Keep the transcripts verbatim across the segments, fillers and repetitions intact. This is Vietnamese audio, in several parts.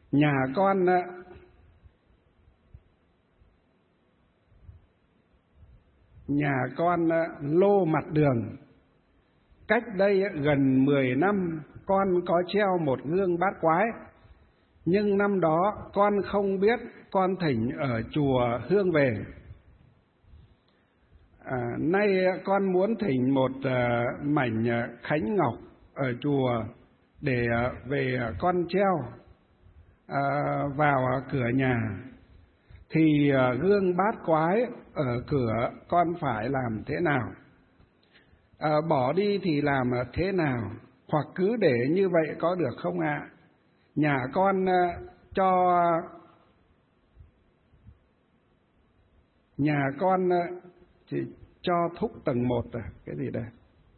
Nhà con nhà con lô mặt đường. Cách đây gần mười năm con có treo một gương bát quái, nhưng năm đó con không biết, con thỉnh ở chùa Hương về. À, nay con muốn thỉnh một uh, mảnh uh, khánh ngọc ở chùa để uh, về uh, con treo uh, vào uh, cửa nhà. Thì uh, gương bát quái ở cửa con phải làm thế nào? À, bỏ đi thì làm thế nào? Hoặc cứ để như vậy có được không ạ? À? Nhà con uh, cho nhà con uh, thì cho thúc tầng một à? Cái gì đây?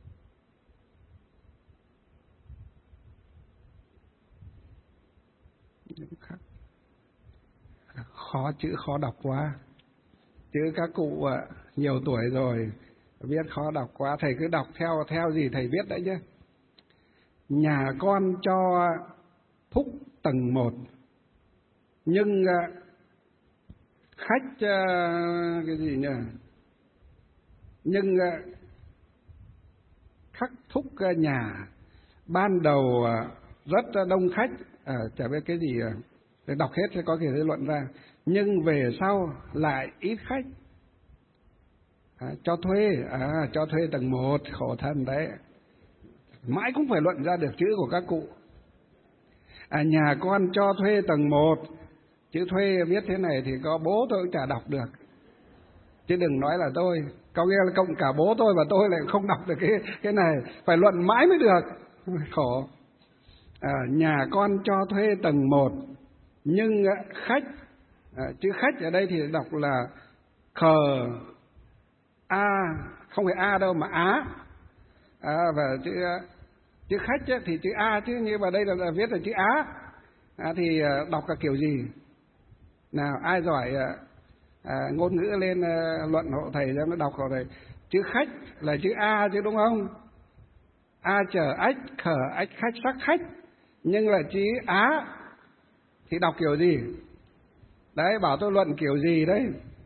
Khó, chữ khó đọc quá. Chữ các cụ uh, nhiều tuổi rồi, viết khó đọc quá. Thầy cứ đọc theo theo gì thầy viết đấy chứ. Nhà con cho thúc tầng một, nhưng uh, khách uh, cái gì nhỉ? Nhưng uh, khắc thúc uh, nhà ban đầu uh, rất đông khách, à, chả biết cái gì, uh, để đọc hết sẽ có thể lý luận ra. Nhưng về sau lại ít khách. À, cho thuê, à, cho thuê tầng một, khổ thân đấy. Mãi cũng phải luận ra được chữ của các cụ. À, nhà con cho thuê tầng một, chữ thuê viết thế này thì có bố tôi cũng chả đọc được, chứ đừng nói là tôi. Có nghĩa là cộng cả bố tôi và tôi lại không đọc được cái cái này, phải luận mãi mới được, khổ. À, nhà con cho thuê tầng một, nhưng khách, à, chữ khách ở đây thì đọc là khờ a, không phải a đâu mà á. À, và chữ chữ khách ấy, thì chữ a chứ, nhưng mà đây là, là viết là chữ á. À, thì đọc cả kiểu gì? Nào, ai giỏi à, ngôn ngữ lên à, luận hộ thầy cho nó đọc hộ thầy. Chữ khách là chữ a chứ, đúng không? A chờ ách, khờ ách khách sắc khách. Nhưng là chữ á thì đọc kiểu gì? Đấy, bảo tôi luận kiểu gì đấy.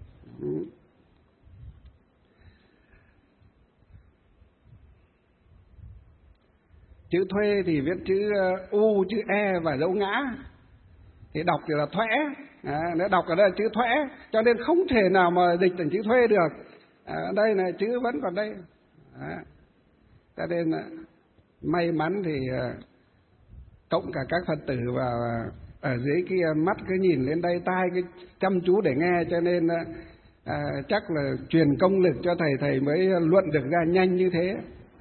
Chữ thuê thì viết chữ u, chữ e và dấu ngã, thì đọc thì là thuẽ. À, nếu đọc ở đây là chữ thuẽ, cho nên không thể nào mà dịch thành chữ thuê được. À, đây là chữ vẫn còn đây. À, cho nên may mắn thì cộng cả các Phật tử vào ở dưới kia, mắt cứ nhìn lên đây, tai cứ chăm chú để nghe, cho nên à, chắc là truyền công lực cho thầy, thầy mới luận được ra nhanh như thế.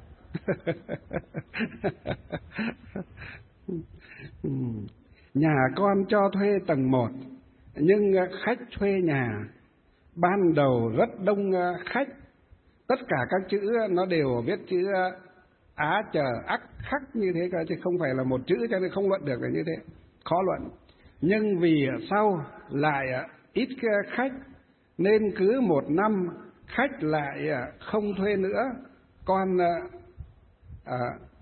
Nhà con cho thuê tầng một, nhưng khách thuê nhà ban đầu rất đông khách. Tất cả các chữ nó đều viết chữ á chờ ắc khắc như thế cơ, chứ không phải là một chữ, cho nên không luận được là như thế, khó luận. Nhưng vì sau lại ít khách, nên cứ một năm khách lại không thuê nữa. Con à,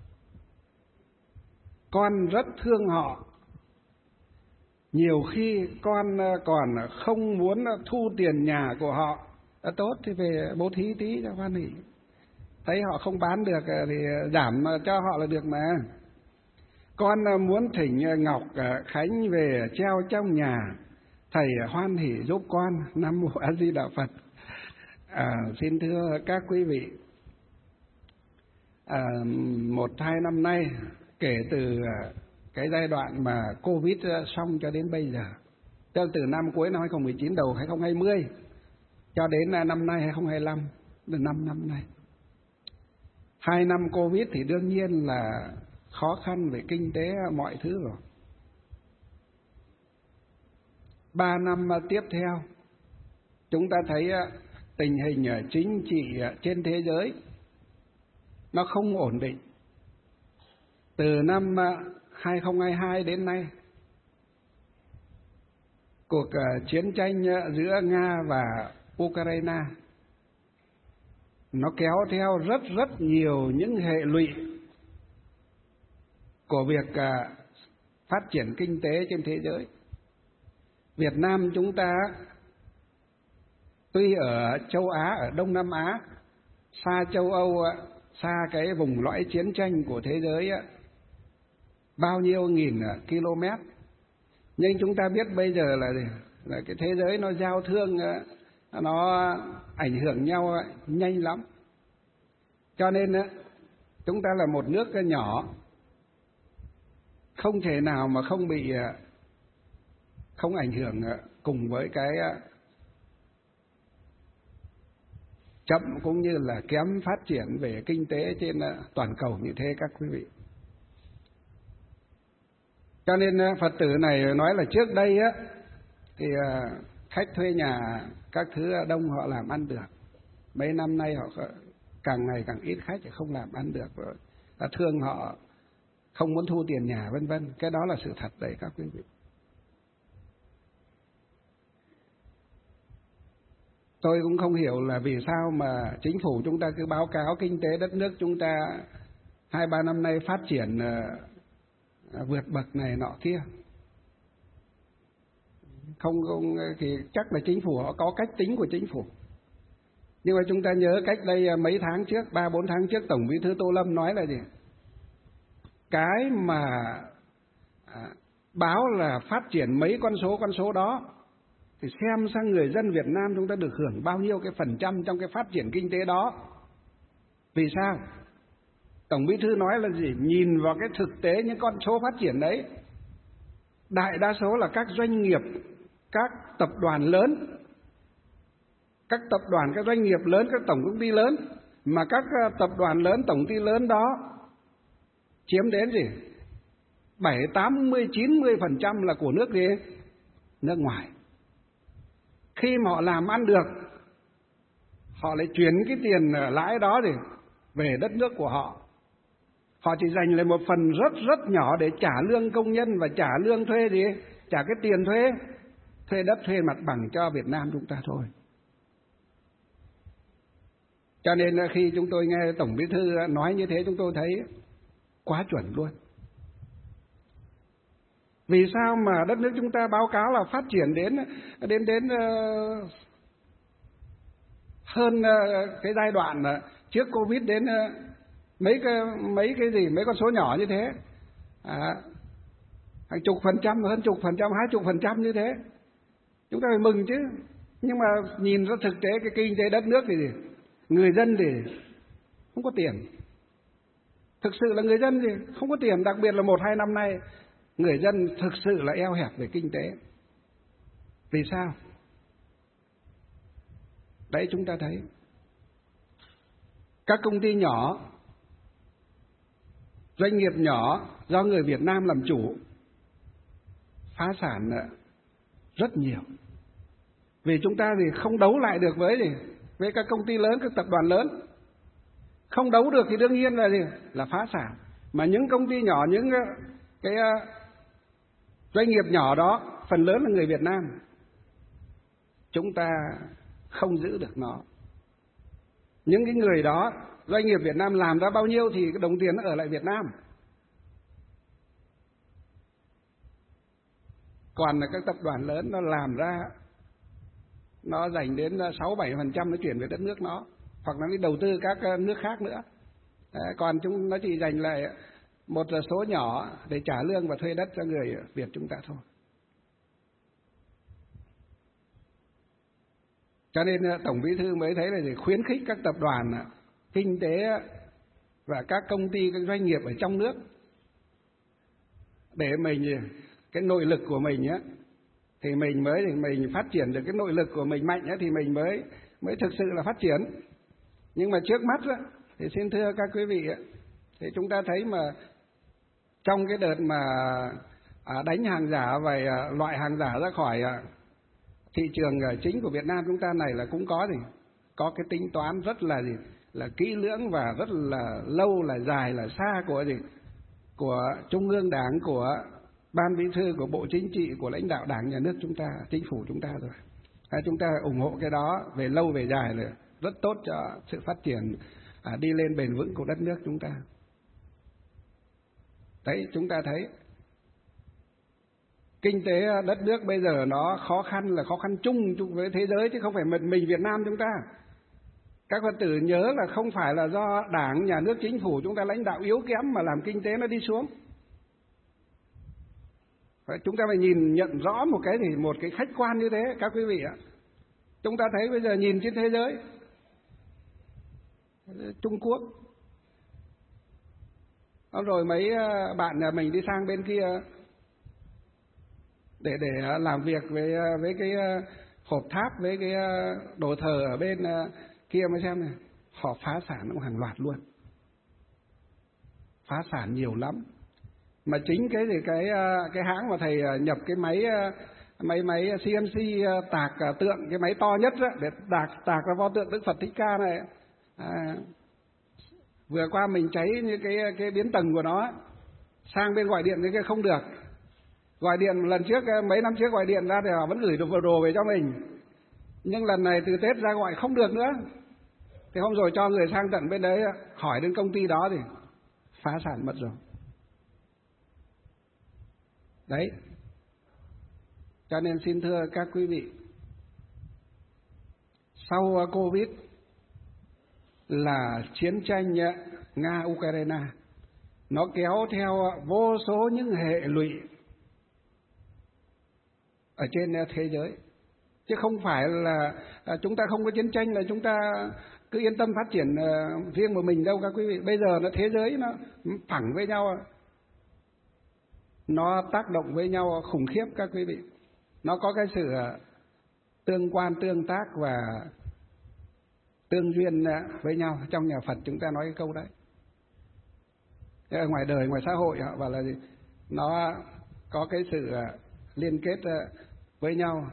con rất thương họ. Nhiều khi con còn không muốn thu tiền nhà của họ. À, tốt thì về bố thí tí cho hoan hỉ. Thấy họ không bán được thì giảm cho họ là được mà. Con muốn thỉnh ngọc khánh về treo trong nhà, thầy hoan hỉ giúp con. Nam mô A Di Đà Phật. À, xin thưa các quý vị, à, một hai năm nay, kể từ cái giai đoạn mà Covid xong cho đến bây giờ, từ năm cuối năm hai không một chín đầu hai không hai không cho đến năm nay hai không hai lăm, là năm năm nay. Hai năm Covid thì đương nhiên là khó khăn về kinh tế mọi thứ rồi. Ba năm tiếp theo, chúng ta thấy tình hình chính trị trên thế giới nó không ổn định. Từ năm hai không hai hai đến nay, cuộc chiến tranh giữa Nga và Ukraine nó kéo theo rất rất nhiều những hệ lụy của việc phát triển kinh tế trên thế giới. Việt Nam chúng ta tuy ở châu Á, ở Đông Nam Á, xa châu Âu, xa cái vùng lõi chiến tranh của thế giới bao nhiêu nghìn km, nhưng chúng ta biết bây giờ là, là cái thế giới nó giao thương, nó ảnh hưởng nhau nhanh lắm. Cho nên chúng ta là một nước nhỏ, không thể nào mà không bị không ảnh hưởng cùng với cái chậm cũng như là kém phát triển về kinh tế trên toàn cầu như thế các quý vị. Cho nên Phật tử này nói là trước đây á thì khách thuê nhà các thứ đông, họ làm ăn được. Mấy năm nay họ càng ngày càng ít khách, không làm ăn được rồi. Thương họ không muốn thu tiền nhà vân vân. Cái đó là sự thật đấy các quý vị. Tôi cũng không hiểu là vì sao mà chính phủ chúng ta cứ báo cáo kinh tế đất nước chúng ta hai ba năm nay phát triển vượt bậc này nọ kia. Không, không thì chắc là chính phủ họ có cách tính của chính phủ. Nhưng mà chúng ta nhớ cách đây mấy tháng trước, ba bốn tháng trước, Tổng Bí thư Tô Lâm nói là gì? Cái mà à, báo là phát triển mấy con số con số đó thì xem sang người dân Việt Nam chúng ta được hưởng bao nhiêu cái phần trăm trong cái phát triển kinh tế đó. Vì sao? Tổng Bí thư nói là gì? Nhìn vào cái thực tế những con số phát triển đấy, đại đa số là các doanh nghiệp, các tập đoàn lớn, các tập đoàn, các doanh nghiệp lớn, các tổng công ty lớn, mà các tập đoàn lớn, tổng công ty lớn đó chiếm đến gì? bảy, tám mươi, chín mươi phần trăm là của nước gì? Nước ngoài. Khi mà họ làm ăn được, họ lại chuyển cái tiền lãi đó thì về đất nước của họ. Họ chỉ dành lại một phần rất rất nhỏ để trả lương công nhân và trả lương thuê gì? Trả cái tiền thuê, thuê đất, thuê mặt bằng cho Việt Nam chúng ta thôi. Cho nên khi chúng tôi nghe Tổng Bí thư nói như thế, chúng tôi thấy quá chuẩn luôn. Vì sao mà đất nước chúng ta báo cáo là phát triển đến đến đến uh, hơn uh, cái giai đoạn uh, trước Covid đến uh, mấy cái mấy cái gì mấy con số nhỏ như thế, à, hàng chục phần trăm, hơn chục phần trăm, hai chục phần trăm như thế, chúng ta phải mừng chứ. Nhưng mà nhìn ra thực tế cái kinh tế đất nước thì gì? Người dân thì không có tiền. Thực sự là người dân thì không có tiền, đặc biệt là một hai năm nay người dân thực sự là eo hẹp về kinh tế. Vì sao? Đấy, chúng ta thấy các công ty nhỏ, doanh nghiệp nhỏ do người Việt Nam làm chủ phá sản rất nhiều. Vì chúng ta thì không đấu lại được với gì? Với các công ty lớn, các tập đoàn lớn. Không đấu được thì đương nhiên là gì? Là phá sản. Mà những công ty nhỏ, những cái doanh nghiệp nhỏ đó phần lớn là người Việt Nam. Chúng ta không giữ được nó. Những cái người đó, doanh nghiệp Việt Nam làm ra bao nhiêu thì cái đồng tiền nó ở lại Việt Nam. Còn là các tập đoàn lớn nó làm ra, nó dành đến sáu bảy phần trăm nó chuyển về đất nước nó, hoặc là đi đầu tư các nước khác nữa. Đấy, còn chúng nó chỉ dành lại một số nhỏ để trả lương và thuê đất cho người Việt chúng ta thôi. Cho nên Tổng Bí thư mới thấy là để khuyến khích các tập đoàn kinh tế và các công ty, các doanh nghiệp ở trong nước để mình cái nội lực của mình á thì mình mới thì mình phát triển được cái nội lực của mình mạnh á thì mình mới mới thực sự là phát triển. Nhưng mà trước mắt á, thì xin thưa các quý vị á, thì chúng ta thấy mà trong cái đợt mà đánh hàng giả và loại hàng giả ra khỏi thị trường chính của Việt Nam chúng ta này là cũng có gì có cái tính toán rất là gì là kỹ lưỡng và rất là lâu, là dài, là xa của gì của Trung ương Đảng, của Ban Bí thư, của Bộ Chính trị, của lãnh đạo Đảng, Nhà nước chúng ta, chính phủ chúng ta rồi. À, chúng ta ủng hộ cái đó về lâu về dài là rất tốt cho sự phát triển à, đi lên bền vững của đất nước chúng ta. Đấy, chúng ta thấy Kinh tế đất nước bây giờ nó khó khăn là khó khăn chung chung với thế giới chứ không phải mình, mình Việt Nam chúng ta. Các Phật tử nhớ là không phải là do Đảng, Nhà nước, Chính phủ chúng ta lãnh đạo yếu kém mà làm kinh tế nó đi xuống. Chúng ta phải nhìn nhận rõ một cái thì một cái khách quan như thế các quý vị ạ. Chúng ta thấy bây giờ nhìn trên thế giới, Trung Quốc, rồi mấy bạn nhà mình đi sang bên kia để để làm việc với với cái hộp tháp, với cái đồ thờ ở bên kia mới xem này, họ phá sản cũng hàng loạt luôn, phá sản nhiều lắm. Mà chính cái gì cái cái hãng mà thầy nhập cái máy máy máy xê en xê tạc tượng, cái máy to nhất đó, để tạc tạc ra pho tượng Đức Phật Thích Ca này, à, vừa qua mình cháy như cái cái biến tầng của nó, sang bên gọi điện cái không được. Gọi điện lần trước, mấy năm trước gọi điện ra thì họ vẫn gửi đồ, đồ về cho mình, nhưng lần này từ Tết ra gọi không được nữa. Thì hôm rồi cho người sang tận bên đấy hỏi đến công ty đó thì phá sản mất rồi. Đấy, cho nên xin thưa các quý vị, sau Covid là chiến tranh Nga-Ukraine, nó kéo theo vô số những hệ lụy ở trên thế giới. Chứ không phải là chúng ta không có chiến tranh là chúng ta cứ yên tâm phát triển riêng của mình đâu các quý vị. Bây giờ nó thế giới nó phẳng với nhau, nó tác động với nhau khủng khiếp các quý vị. Nó có cái sự tương quan, tương tác và tương duyên với nhau. Trong nhà Phật chúng ta nói cái câu đấy. Ở ngoài đời, ngoài xã hội họ bảo là gì? Nó có cái sự liên kết với nhau.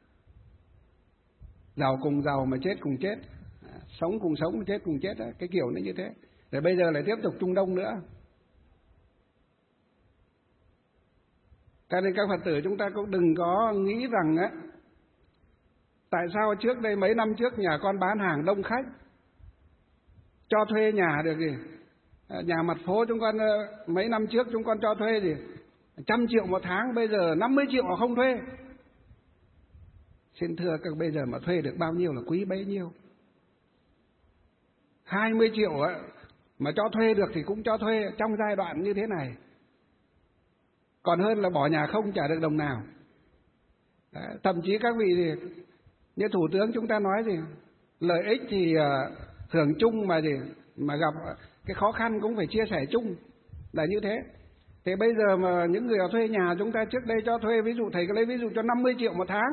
Giàu cùng giàu mà chết cùng chết, sống cùng sống mà chết cùng chết đó. Cái kiểu nó như thế. Rồi bây giờ lại tiếp tục Trung Đông nữa. Cho nên các Phật tử chúng ta cũng đừng có nghĩ rằng á, tại sao trước đây mấy năm trước nhà con bán hàng đông khách, cho thuê nhà được gì? Nhà mặt phố chúng con mấy năm trước chúng con cho thuê gì? Trăm triệu một tháng, bây giờ năm mươi triệu họ không thuê. Xin thưa các, bây giờ mà thuê được bao nhiêu là quý bấy nhiêu. Hai mươi triệu á, mà cho thuê được thì cũng cho thuê trong giai đoạn như thế này. Còn hơn là bỏ nhà không trả được đồng nào. Đấy, thậm chí các vị thì như Thủ tướng chúng ta nói gì, lợi ích thì uh, hưởng chung mà gì, mà gặp cái khó khăn cũng phải chia sẻ chung, là như thế. Thế bây giờ mà những người thuê nhà chúng ta trước đây cho thuê, ví dụ thầy có lấy ví dụ cho năm mươi triệu một tháng,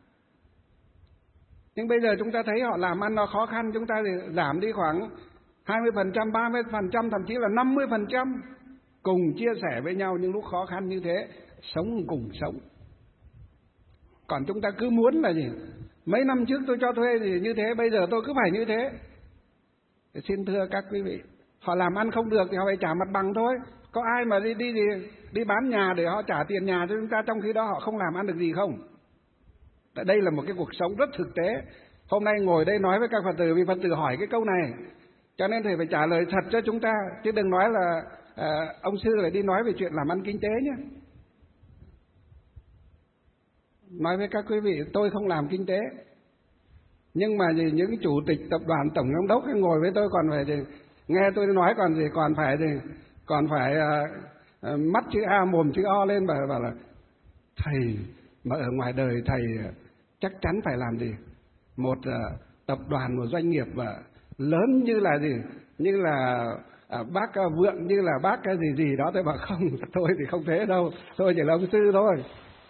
nhưng bây giờ chúng ta thấy họ làm ăn nó khó khăn, chúng ta thì giảm đi khoảng hai mươi phần trăm, ba mươi phần trăm, thậm chí là năm mươi phần trăm, cùng chia sẻ với nhau những lúc khó khăn như thế, sống cùng sống. Còn chúng ta cứ muốn là gì, mấy năm trước tôi cho thuê thì như thế, bây giờ tôi cứ phải như thế. Thì xin thưa các quý vị, họ làm ăn không được thì họ phải trả mặt bằng thôi. Có ai mà đi đi đi, đi bán nhà để họ trả tiền nhà cho chúng ta, trong khi đó họ không làm ăn được gì không? Đây là một cái cuộc sống rất thực tế. Hôm nay ngồi đây nói với các Phật tử, vì Phật tử hỏi cái câu này, cho nên thầy phải trả lời thật cho chúng ta, chứ đừng nói là à, ông sư lại đi nói về chuyện làm ăn kinh tế nhé. Nói với các quý vị, tôi không làm kinh tế, nhưng mà gì, những chủ tịch tập đoàn, tổng giám đốc ngồi với tôi còn phải gì, nghe tôi nói còn gì, còn phải gì, còn phải à, à, mắt chữ A mồm chữ O lên, và bảo là thầy mà ở ngoài đời thầy chắc chắn phải làm gì, một à, tập đoàn, một doanh nghiệp và lớn như là gì, như là à, bác Vượng, như là bác cái gì gì đó. Tôi bảo không, tôi thì không thế đâu, tôi chỉ là ông sư thôi.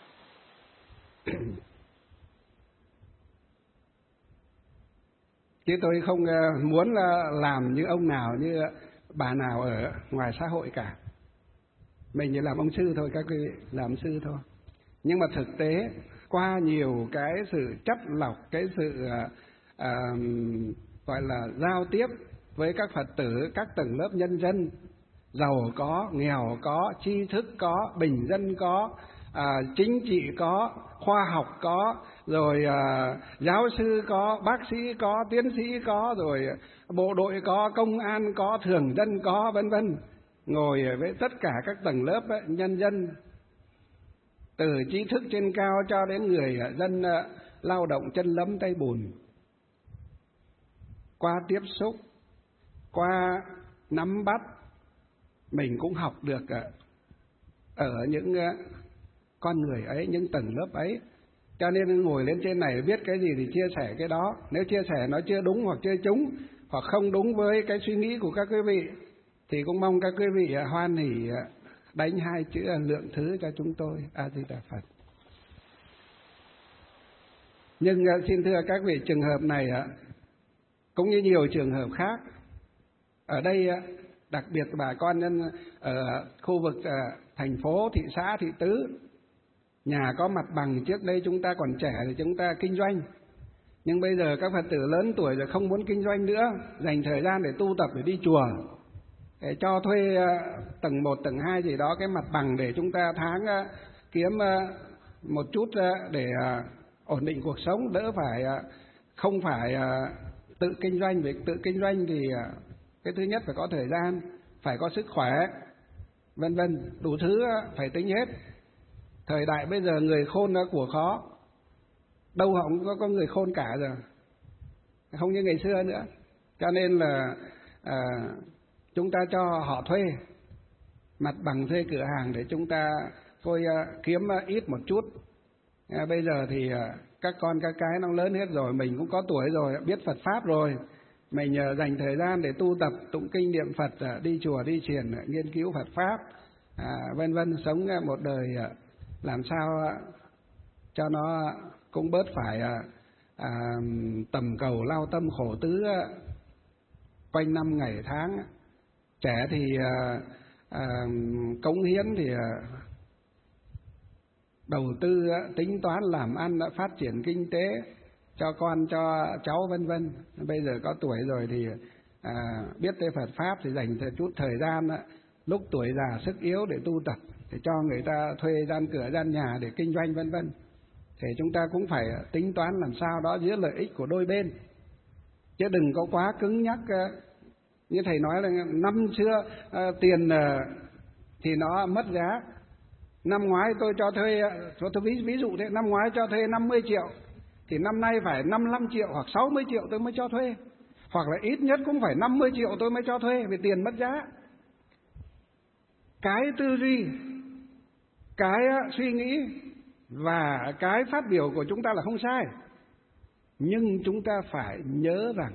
Chứ tôi không muốn làm như ông nào, như bà nào ở ngoài xã hội cả. Mình chỉ làm ông sư thôi các quý vị, làm ông sư thôi. Nhưng mà thực tế qua nhiều cái sự chất lọc, cái sự à, à, gọi là giao tiếp với các Phật tử, các tầng lớp nhân dân, giàu có, nghèo có, tri thức có, bình dân có, à, chính trị có, khoa học có, rồi à, giáo sư có, bác sĩ có, tiến sĩ có, rồi bộ đội có, công an có, thường dân có, vân vân. Ngồi với tất cả các tầng lớp ấy, nhân dân, từ trí thức trên cao cho đến người dân lao động chân lấm tay bùn. Qua tiếp xúc, qua nắm bắt, mình cũng học được ở những con người ấy, những tầng lớp ấy. Cho nên ngồi lên trên này biết cái gì thì chia sẻ cái đó. Nếu chia sẻ nó chưa đúng hoặc chưa trúng, hoặc không đúng với cái suy nghĩ của các quý vị, thì cũng mong các quý vị hoan hỉ đánh hai chữ lượng thứ cho chúng tôi. A Di Đà Phật. Nhưng xin thưa các vị, trường hợp này cũng như nhiều trường hợp khác, ở đây đặc biệt bà con nhân ở khu vực thành phố, thị xã, thị tứ, nhà có mặt bằng, trước đây chúng ta còn trẻ thì chúng ta kinh doanh. Nhưng bây giờ các Phật tử lớn tuổi rồi không muốn kinh doanh nữa, dành thời gian để tu tập, để đi chùa, để cho thuê tầng một, tầng hai gì đó cái mặt bằng để chúng ta tháng kiếm một chút để ổn định cuộc sống, đỡ phải không phải tự kinh doanh. Việc tự kinh doanh thì cái thứ nhất phải có thời gian, phải có sức khỏe, vân vân, đủ thứ phải tính hết. Thời đại bây giờ người khôn của khó, đâu họ cũng có, có người khôn cả rồi, không như ngày xưa nữa. Cho nên là à, chúng ta cho họ thuê mặt bằng, thuê cửa hàng để chúng ta coi kiếm ít một chút. À, bây giờ thì các con các cái nó lớn hết rồi, mình cũng có tuổi rồi, biết Phật Pháp rồi, mình dành thời gian để tu tập, tụng kinh niệm Phật, đi chùa đi thiền, nghiên cứu Phật Pháp, à, vân vân, sống một đời làm sao cho nó cũng bớt phải à, tầm cầu lao tâm khổ tứ quanh năm ngày tháng. Trẻ thì à, à, cống hiến thì à, đầu tư, tính toán, làm ăn, phát triển kinh tế cho con cho cháu vân vân. Bây giờ có tuổi rồi thì à, biết tới Phật Pháp thì dành chút thời gian lúc tuổi già sức yếu để tu tập, để cho người ta thuê gian cửa gian nhà để kinh doanh vân vân. Thì chúng ta cũng phải tính toán làm sao đó giữa lợi ích của đôi bên, chứ đừng có quá cứng nhắc. Như thầy nói là năm xưa à, tiền à, thì nó mất giá. Năm ngoái tôi cho thuê, tôi ví, ví dụ thế, năm ngoái cho thuê năm mươi triệu, thì năm nay phải năm mươi lăm triệu hoặc sáu mươi triệu tôi mới cho thuê, hoặc là ít nhất cũng phải năm mươi triệu tôi mới cho thuê, vì tiền mất giá. Cái tư duy, cái suy nghĩ và cái phát biểu của chúng ta là không sai, nhưng chúng ta phải nhớ rằng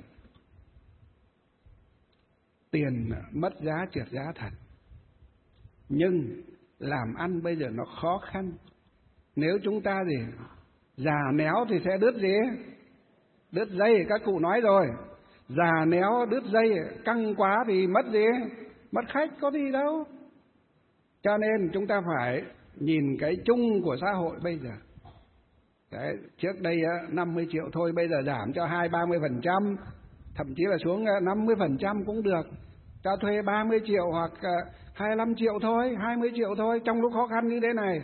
tiền mất giá, trượt giá thật. Nhưng làm ăn bây giờ nó khó khăn. Nếu chúng ta gì già néo thì sẽ đứt gì? Đứt dây, các cụ nói rồi. Già néo đứt dây, căng quá thì mất gì? Mất khách, có gì đâu. Cho nên chúng ta phải nhìn cái chung của xã hội bây giờ. Đấy, trước đây năm mươi triệu thôi, bây giờ giảm cho hai ba mươi phần trăm, thậm chí là xuống năm mươi phần trăm cũng được. Cho thuê ba mươi triệu hoặc hai mươi lăm triệu thôi, hai mươi triệu thôi, trong lúc khó khăn như thế này.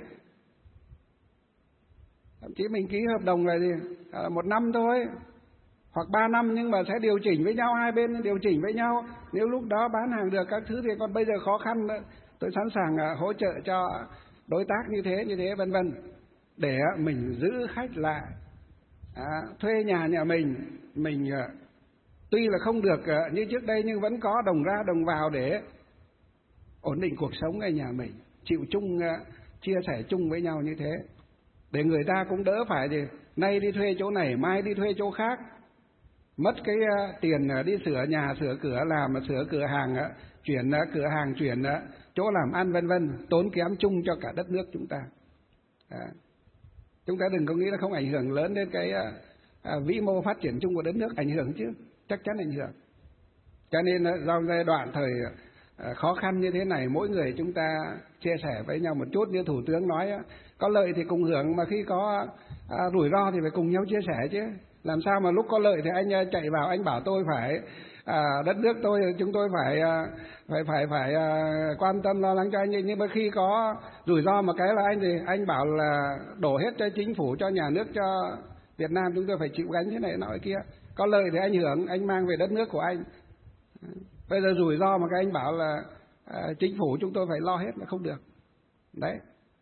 Thậm chí mình ký hợp đồng là gì? À, một năm thôi, hoặc ba năm, nhưng mà sẽ điều chỉnh với nhau, hai bên điều chỉnh với nhau. Nếu lúc đó bán hàng được các thứ thì còn bây giờ khó khăn, tôi sẵn sàng hỗ trợ cho đối tác như thế, như thế vân vân, để mình giữ khách lại. À, thuê nhà nhà mình, mình tuy là không được như trước đây nhưng vẫn có đồng ra đồng vào để ổn định cuộc sống ở nhà mình, chịu chung, chia sẻ chung với nhau như thế, để người ta cũng đỡ phải gì nay đi thuê chỗ này, mai đi thuê chỗ khác, mất cái tiền đi sửa nhà, sửa cửa, làm sửa cửa hàng, chuyển cửa hàng, chuyển chỗ làm ăn vân vân, tốn kém chung cho cả đất nước chúng ta. À, chúng ta đừng có nghĩ là không ảnh hưởng lớn đến cái à, vĩ mô phát triển chung của đất nước, ảnh hưởng chứ, chắc chắn ảnh hưởng. Cho nên trong giai đoạn thời à, khó khăn như thế này, mỗi người chúng ta chia sẻ với nhau một chút, như Thủ tướng nói, có lợi thì cùng hưởng, mà khi có à, rủi ro thì phải cùng nhau chia sẻ chứ. Làm sao mà lúc có lợi thì anh chạy vào anh bảo tôi phải à, đất nước tôi, chúng tôi phải à, phải phải phải à, quan tâm lo lắng cho anh, nhưng mà khi có rủi ro một cái là anh thì anh bảo là đổ hết cho chính phủ, cho nhà nước, cho Việt Nam chúng tôi phải chịu gánh thế này nọ kia. Có lợi thì anh hưởng, anh mang về đất nước của anh. Bây giờ rủi ro mà các anh bảo là à, chính phủ chúng tôi phải lo hết là không được. Đấy.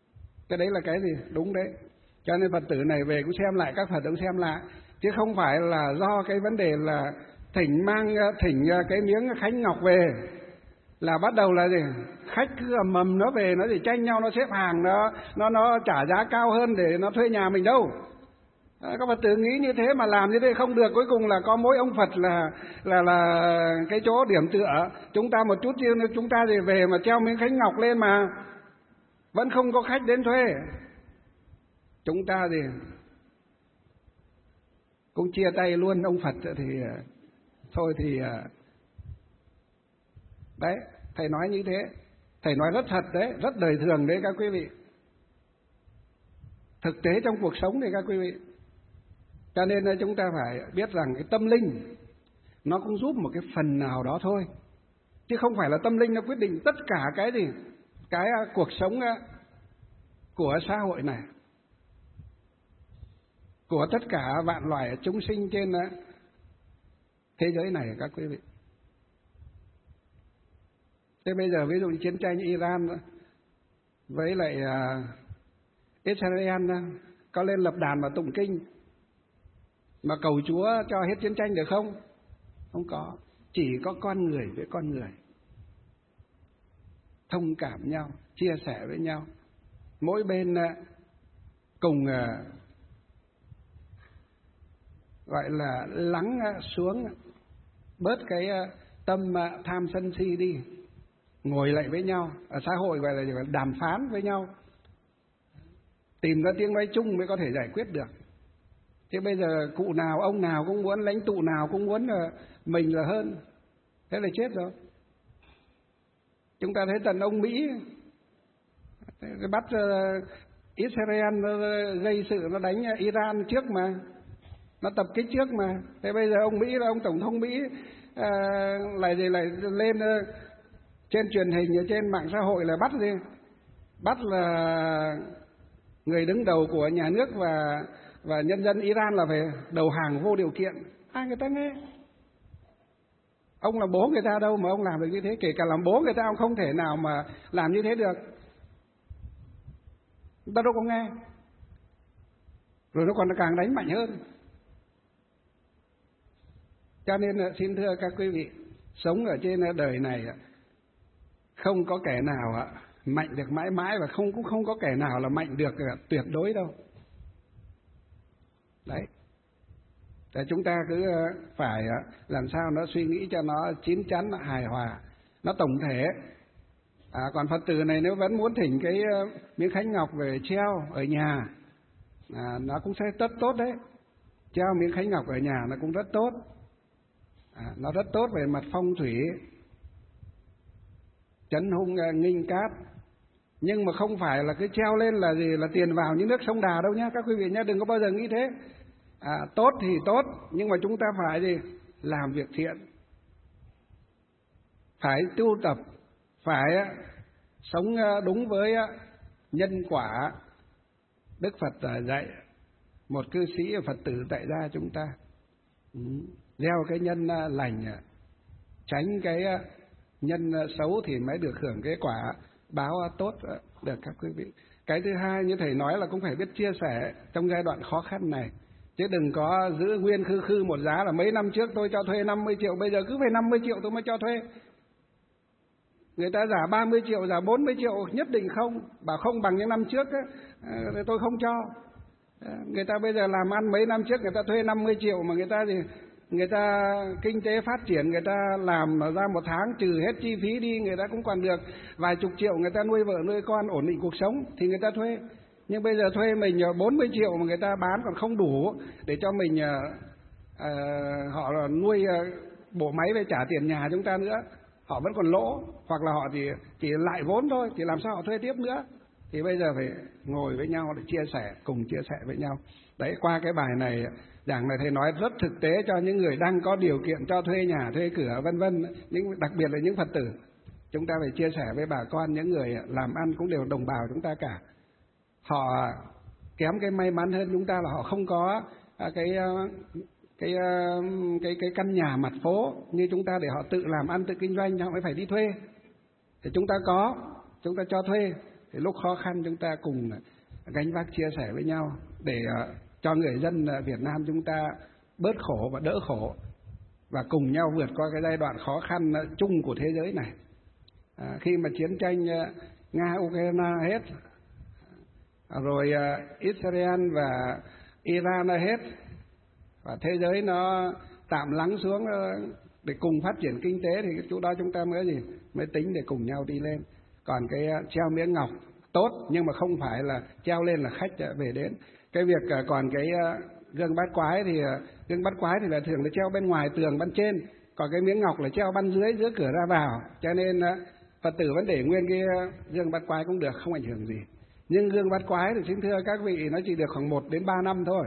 Cái đấy là cái gì? Đúng đấy. Cho nên Phật tử này về cũng xem lại, các Phật cũng xem lại, chứ không phải là do cái vấn đề là thỉnh mang thỉnh cái miếng khánh ngọc về là bắt đầu là gì? Khách cứ ầm ầm nó về, nó thì tranh nhau, nó xếp hàng, nó nó nó trả giá cao hơn để nó thuê nhà mình đâu. À, các Phật tử nghĩ như thế mà làm như thế không được, cuối cùng là có mỗi ông Phật là là là cái chỗ điểm tựa. Chúng ta một chút chứ chúng ta thì về mà treo miếng khánh ngọc lên mà vẫn không có khách đến thuê. Chúng ta thì cũng chia tay luôn ông Phật thì thôi thì đấy, thầy nói như thế, thầy nói rất thật đấy, rất đời thường đấy các quý vị, thực tế trong cuộc sống này các quý vị. Cho nên là chúng ta phải biết rằng cái tâm linh nó cũng giúp một cái phần nào đó thôi, chứ không phải là tâm linh nó quyết định tất cả cái gì, cái cuộc sống của xã hội này, của tất cả vạn loài chúng sinh trên thế giới này các quý vị. Thế bây giờ ví dụ chiến tranh Iran với lại Israel có lên lập đàn và tụng kinh mà cầu Chúa cho hết chiến tranh được không? Không có. Chỉ có con người với con người thông cảm nhau, chia sẻ với nhau, mỗi bên cùng gọi là lắng xuống, bớt cái tâm tham sân si đi, ngồi lại với nhau. Ở xã hội gọi là đàm phán với nhau, tìm ra tiếng nói chung mới có thể giải quyết được. Chứ bây giờ cụ nào ông nào cũng muốn, lãnh tụ nào cũng muốn là mình là hơn, thế là chết rồi. Chúng ta thấy tận ông Mỹ bắt Israel gây sự, nó đánh Iran trước mà, nó tập kích trước mà. Thế bây giờ ông Mỹ là ông tổng thống Mỹ à, lại gì lại lên trên truyền hình, trên mạng xã hội là bắt gì, bắt là người đứng đầu của nhà nước và và nhân dân Iran là phải đầu hàng vô điều kiện. Ai người ta nghe? Ông là bố người ta đâu mà ông làm được như thế? Kể cả làm bố người ta ông không thể nào mà làm như thế được. Người ta đâu có nghe. Rồi nó còn càng đánh mạnh hơn. Cho nên xin thưa các quý vị, sống ở trên đời này không có kẻ nào mạnh được mãi mãi, và không cũng không có kẻ nào là mạnh được tuyệt đối đâu. Đấy. Để chúng ta cứ phải làm sao nó suy nghĩ cho nó chín chắn, hài hòa, nó tổng thể. À, còn Phật tử này nếu vẫn muốn thỉnh cái miếng khánh ngọc về treo ở nhà, à, nó cũng sẽ rất tốt đấy. Treo miếng khánh ngọc ở nhà nó cũng rất tốt. À, nó rất tốt về mặt phong thủy, chấn hung nghinh cát. Nhưng mà không phải là cái treo lên là gì là tiền vào như nước sông Đà đâu nhá các quý vị nhá, đừng có bao giờ nghĩ thế. À, tốt thì tốt, nhưng mà chúng ta phải gì làm việc thiện, phải tu tập, phải sống đúng với nhân quả Đức Phật dạy một cư sĩ Phật tử tại gia chúng ta. Ừ. Gieo cái nhân lành, tránh cái nhân xấu thì mới được hưởng cái quả báo tốt được các quý vị. Cái thứ hai như thầy nói là cũng phải biết chia sẻ trong giai đoạn khó khăn này, chứ đừng có giữ nguyên khư khư một giá là mấy năm trước tôi cho thuê năm mươi triệu, bây giờ cứ phải năm mươi triệu tôi mới cho thuê. Người ta giả ba mươi triệu, giả bốn mươi triệu nhất định không, bảo không bằng những năm trước ấy, tôi không cho. Người ta bây giờ làm ăn mấy năm trước người ta thuê năm mươi triệu mà người ta gì người ta kinh tế phát triển, người ta làm ra một tháng trừ hết chi phí đi, người ta cũng còn được vài chục triệu, người ta nuôi vợ nuôi con ổn định cuộc sống thì người ta thuê. Nhưng bây giờ thuê mình bốn mươi triệu mà người ta bán còn không đủ để cho mình uh, uh, họ nuôi uh, bộ máy về trả tiền nhà chúng ta nữa, họ vẫn còn lỗ, hoặc là họ chỉ chỉ lại vốn thôi thì làm sao họ thuê tiếp nữa. Thì bây giờ phải ngồi với nhau để chia sẻ, cùng chia sẻ với nhau. Đấy, qua cái bài này giảng này thầy nói rất thực tế cho những người đang có điều kiện cho thuê nhà, thuê cửa vân vân, những đặc biệt là những Phật tử. Chúng ta phải chia sẻ với bà con, những người làm ăn cũng đều đồng bào chúng ta cả. Họ kém cái may mắn hơn chúng ta là họ không có cái cái cái cái, cái căn nhà mặt phố như chúng ta để họ tự làm ăn, tự kinh doanh, họ mới phải đi thuê. Thì chúng ta có, chúng ta cho thuê. Thì lúc khó khăn chúng ta cùng gánh vác chia sẻ với nhau để cho người dân Việt Nam chúng ta bớt khổ và đỡ khổ, và cùng nhau vượt qua cái giai đoạn khó khăn chung của thế giới này. À, khi mà chiến tranh Nga Ukraine hết, rồi Israel và Iran hết, và thế giới nó tạm lắng xuống để cùng phát triển kinh tế, thì cái chỗ đó chúng ta mới gì mới tính để cùng nhau đi lên. Còn cái treo miếng ngọc tốt, nhưng mà không phải là treo lên là khách về đến. Cái việc còn cái gương bát quái thì gương bát quái thì là thường là treo bên ngoài tường ban trên, còn cái miếng ngọc là treo ban dưới giữa cửa ra vào, cho nên Phật tử vẫn để nguyên cái gương bát quái cũng được, không ảnh hưởng gì. Nhưng gương bát quái thì xin thưa các vị, nó chỉ được khoảng một đến ba năm thôi.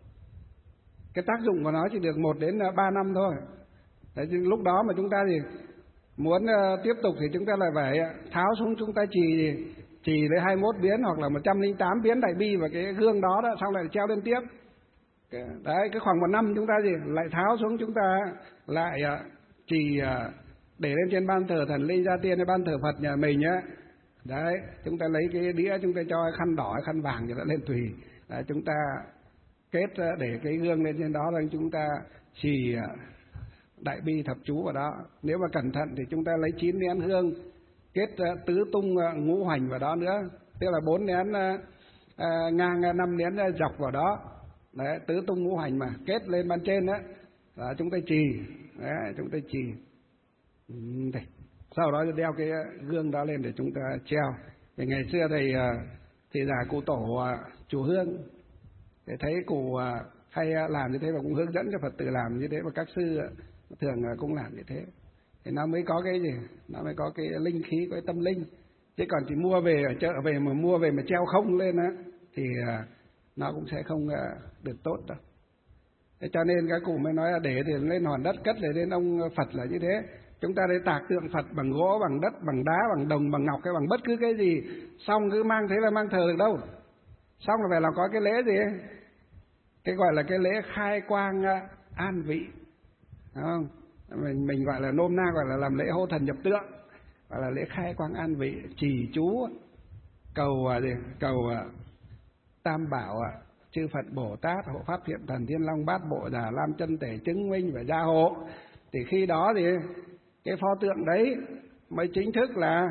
Cái tác dụng của nó chỉ được một đến ba năm thôi. Đấy, lúc đó mà chúng ta thì muốn uh, tiếp tục thì chúng ta lại phải tháo xuống, chúng ta trì trì lấy hai mươi mốt biến hoặc là một trăm lẻ tám biến đại bi vào cái gương đó đó, xong lại treo lên tiếp. Đấy, cái khoảng một năm chúng ta gì lại tháo xuống, chúng ta lại uh, trì uh, để lên trên ban thờ thần linh gia tiên hay ban thờ Phật nhà mình nhá. Đấy, chúng ta lấy cái đĩa, chúng ta cho khăn đỏ khăn vàng cho nó lên tùy. Đấy, chúng ta kết để cái gương lên trên đó, rồi chúng ta trì đại bi thập chú vào đó. Nếu mà cẩn thận thì chúng ta lấy chín nén hương kết tứ tung ngũ hoành vào đó nữa, tức là bốn nén uh, ngang, năm nén dọc vào đó. Đấy, tứ tung ngũ hoành mà kết lên ban trên đó, đó chúng ta trì. Đấy, chúng ta trì. Đây. Sau đó đeo cái gương đó lên để chúng ta treo. Vì ngày xưa thầy thì già cụ tổ chùa Hương, để thấy cụ hay làm như thế và cũng hướng dẫn cho Phật tử làm như thế, và các sư thường cũng làm như thế, thì nó mới có cái gì, nó mới có cái linh khí, có cái tâm linh. Chứ còn chỉ mua về ở chợ về mà mua về mà treo không lên á thì nó cũng sẽ không được tốt đâu. Thế cho nên các cụ mới nói là để thì lên hòn đất cất để lên ông Phật là như thế. Chúng ta để tạc tượng Phật bằng gỗ, bằng đất, bằng đá, bằng đồng, bằng ngọc hay bằng bất cứ cái gì, xong cứ mang thế là mang thờ được đâu. Xong là phải làm có cái lễ gì ấy. Cái gọi là cái lễ khai quang an vị, đúng không? Mình mình gọi là nôm na gọi là làm lễ hô thần nhập tượng, gọi là lễ khai quang an vị, trì chú cầu gì cầu tam bảo, chư Phật Bồ Tát, hộ pháp thiện thần thiên long bát bộ già lam chân tể chứng minh và gia hộ. Thì khi đó thì cái pho tượng đấy mới chính thức là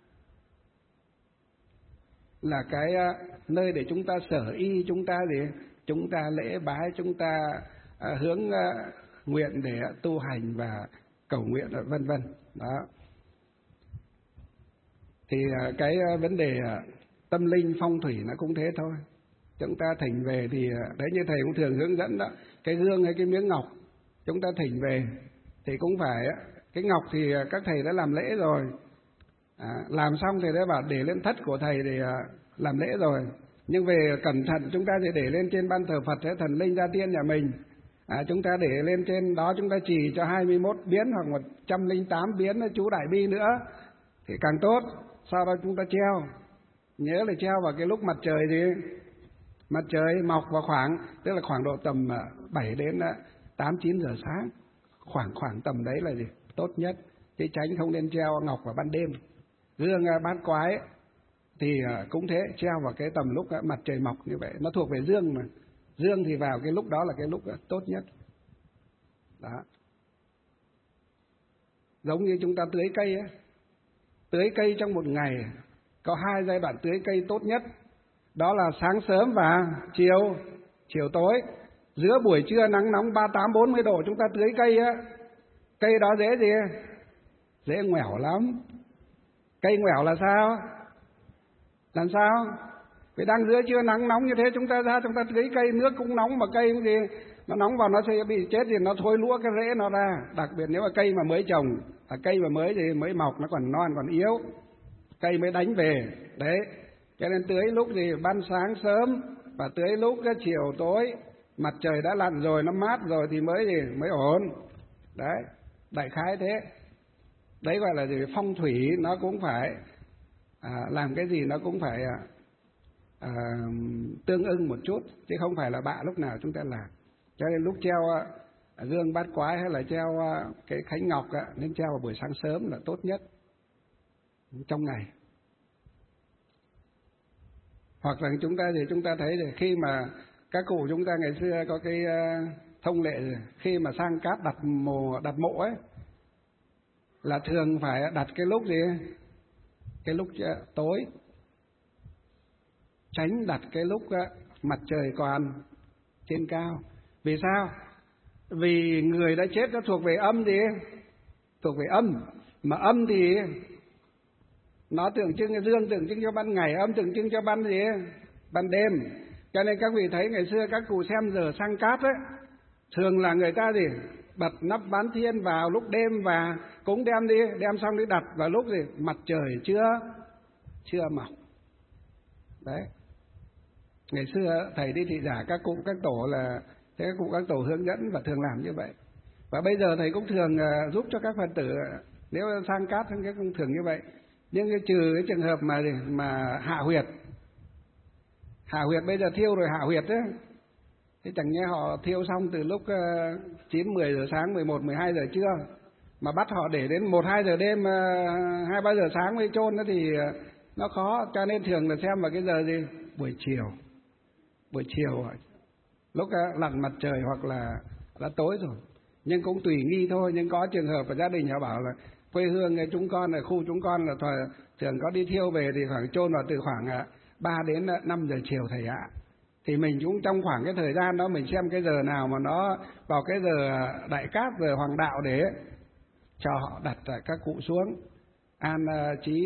là cái nơi để chúng ta sở y, chúng ta gì chúng ta lễ bái, chúng ta uh, hướng uh, nguyện để tu hành và cầu nguyện vân vân. Đó. Thì uh, cái uh, vấn đề uh, tâm linh phong thủy nó cũng thế thôi. Chúng ta thỉnh về thì uh, đấy, như thầy cũng thường hướng dẫn đó, cái gương hay cái miếng ngọc chúng ta thỉnh về thì cũng phải uh, cái ngọc thì uh, các thầy đã làm lễ rồi, à, làm xong thì đã bảo để lên thất của thầy để uh, làm lễ rồi. Nhưng về cẩn thận chúng ta sẽ để lên trên ban thờ Phật hay thần linh gia tiên nhà mình, à, chúng ta để lên trên đó, chúng ta trì cho hai mươi mốt biến hoặc một trăm lẻ tám biến chú đại bi nữa thì càng tốt. Sau đó chúng ta treo, nhớ là treo vào cái lúc mặt trời thì mặt trời mọc vào khoảng, tức là khoảng độ tầm bảy đến tám chín giờ sáng, khoảng khoảng tầm đấy là gì tốt nhất, chứ tránh không nên treo ngọc vào ban đêm. Gương bát quái thì cũng thế, treo vào cái tầm lúc mặt trời mọc như vậy, nó thuộc về dương mà, dương thì vào cái lúc đó là cái lúc tốt nhất. Đó. Giống như chúng ta tưới cây ấy, tưới cây trong một ngày có hai giai đoạn tưới cây tốt nhất, đó là sáng sớm và chiều chiều tối. Giữa buổi trưa nắng nóng ba mươi tám bốn mươi độ chúng ta tưới cây á, cây đó dễ gì, dễ ngoẻo lắm. Cây ngoẻo là sao? Làm sao? Vì đang giữa trưa nắng nóng như thế, chúng ta ra chúng ta tưới cây, nước cũng nóng mà cây cũng gì, nó nóng vào nó sẽ bị chết, thì nó thối lũa cái rễ nó ra. Đặc biệt nếu mà cây mà mới trồng, à, cây mà mới thì mới mọc, nó còn non còn yếu, cây mới đánh về đấy. Cho nên tưới lúc gì ban sáng sớm và tưới lúc cái chiều tối, mặt trời đã lặn rồi, nó mát rồi thì mới gì mới ổn. Đấy, đại khái thế. Đấy gọi là gì, phong thủy nó cũng phải à, làm cái gì nó cũng phải à, à, tương ưng một chút, chứ không phải là bạ lúc nào chúng ta làm. Cho nên lúc treo à, gương bát quái hay là treo à, cái khánh ngọc à, nên treo vào buổi sáng sớm là tốt nhất trong ngày. Hoặc là chúng ta thì chúng ta thấy thì khi mà các cụ chúng ta ngày xưa có cái thông lệ khi mà sang cát đặt mộ đặt mộ ấy là thường phải đặt cái lúc gì, cái lúc tối, tránh đặt cái lúc mặt trời còn trên cao. Vì sao? Vì người đã chết nó thuộc về âm gì, thuộc về âm, mà âm thì nó tượng trưng cho dương, tượng trưng cho ban ngày, âm tượng trưng cho ban gì, ban đêm. Cho nên các vị thấy ngày xưa các cụ xem giờ sang cát ấy, thường là người ta gì bật nắp bán thiên vào lúc đêm và cũng đem đi, đem xong đi đặt vào lúc gì mặt trời chưa chưa mọc. Đấy, ngày xưa thầy đi thị giả các cụ các tổ là thế, các cụ các tổ hướng dẫn và thường làm như vậy. Và bây giờ thầy cũng thường giúp cho các Phật tử nếu sang cát thì cũng thường như vậy. Nhưng cái trừ cái trường hợp mà mà hạ huyệt, hạ huyệt bây giờ thiêu rồi hạ huyệt đấy, thế chẳng nhẽ họ thiêu xong từ lúc chín mười giờ sáng, mười một mười hai giờ trưa mà bắt họ để đến một hai giờ đêm, hai ba giờ sáng mới chôn nó thì nó khó. Cho nên thường là xem vào cái giờ gì, buổi chiều, buổi chiều lúc lặn mặt trời hoặc là đã tối rồi. Nhưng cũng tùy nghi thôi. Nhưng có trường hợp và gia đình họ bảo là quê hương chúng con là khu chúng con là thường có đi thiêu về thì khoảng chôn vào từ khoảng ba đến năm giờ chiều thầy ạ. Thì mình cũng trong khoảng cái thời gian đó mình xem cái giờ nào mà nó vào cái giờ đại cát, giờ hoàng đạo để cho họ đặt các cụ xuống, an trí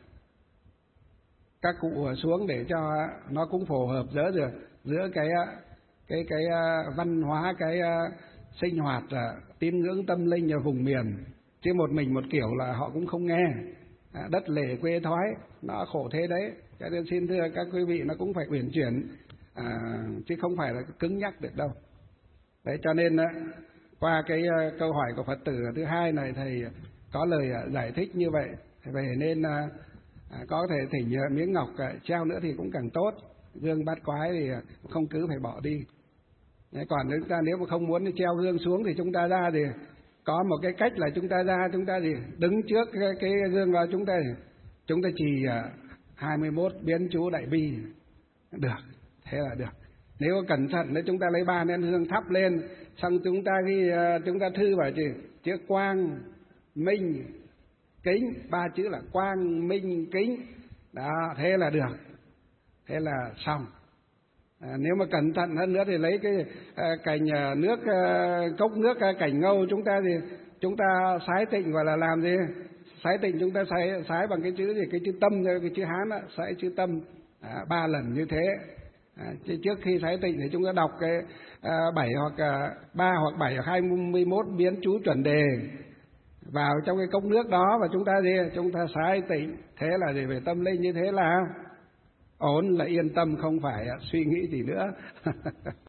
các cụ xuống để cho nó cũng phù hợp giữa giữa giữa cái cái cái văn hóa, cái sinh hoạt tín ngưỡng tâm linh ở vùng miền. Chứ một mình một kiểu là họ cũng không nghe, đất lề quê thoái nó khổ thế đấy. Cho nên xin thưa các quý vị, nó cũng phải uyển chuyển, à, chứ không phải là cứng nhắc được đâu. Đấy, cho nên qua cái câu hỏi của Phật tử thứ hai này thầy có lời giải thích như vậy. Về nên à, có thể thỉnh miếng ngọc treo nữa thì cũng càng tốt. Gương bát quái thì không cứ phải bỏ đi. Đấy, còn chúng ta nếu mà không muốn treo gương xuống thì chúng ta ra thì có một cái cách là chúng ta ra, chúng ta gì đứng trước cái, cái gương đó, chúng ta chúng ta trì hai mươi mốt biến chú đại bi được, thế là được. Nếu cẩn thận nếu chúng ta lấy ba nén hương thắp lên, xong chúng ta ghi, chúng ta thư vào chữ chữ quang minh kính, ba chữ là quang minh kính đó, thế là được, thế là xong. À, nếu mà cẩn thận hơn nữa thì lấy cái à, cành à, nước à, cốc nước à, cành ngâu chúng ta thì chúng ta sái tịnh, gọi là làm gì sái tịnh, chúng ta sái sái bằng cái chữ gì, cái chữ tâm, cái chữ Hán đó, sái chữ tâm à, ba lần như thế. À, trước khi sái tịnh thì chúng ta đọc cái à, bảy hoặc à, ba hoặc bảy hoặc hai mươi mốt biến chú chuẩn đề vào trong cái cốc nước đó, và chúng ta gì chúng ta sái tịnh. Thế là gì, về tâm linh như thế là ổn, là yên tâm, không phải suy nghĩ gì nữa.